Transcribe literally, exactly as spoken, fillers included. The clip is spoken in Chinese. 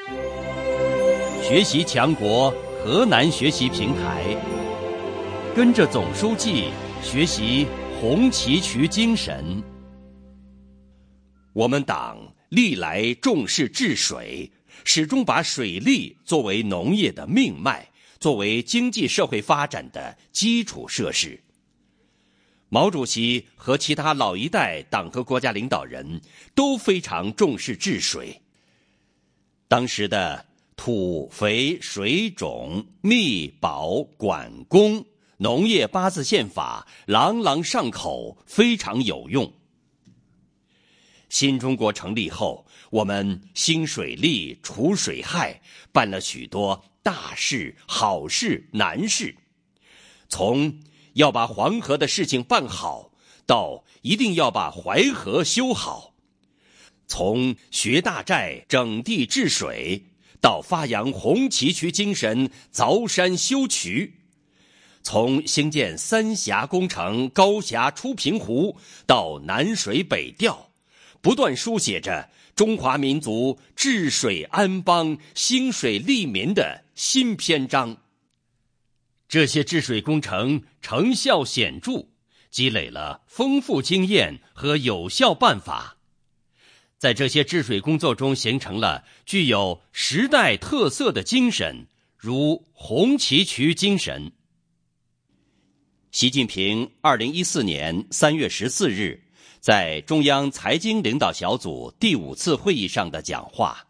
学习强国河南学习平台，跟着总书记学习红旗渠精神。我们党历来重视治水，始终把水利作为农业的命脉，作为经济社会发展的基础设施。毛主席和其他老一代党和国家领导人都非常重视治水。当时的土肥水种密保管工农业八字宪法朗朗上口，非常有用。新中国成立后，我们兴水利除水害，办了许多大事好事难事，从要把黄河的事情办好，到一定要把淮河修好；从学大寨整地治水，到发扬红旗渠精神凿山修渠；从兴建三峡工程高峡出平湖，到南水北调，不断书写着中华民族治水安邦、兴水利民的新篇章。这些治水工程成效显著，积累了丰富经验和有效办法，在这些治水工作中形成了具有时代特色的精神，如红旗渠精神。习近平二零一四年三月十四日在中央财经领导小组第五次会议上的讲话，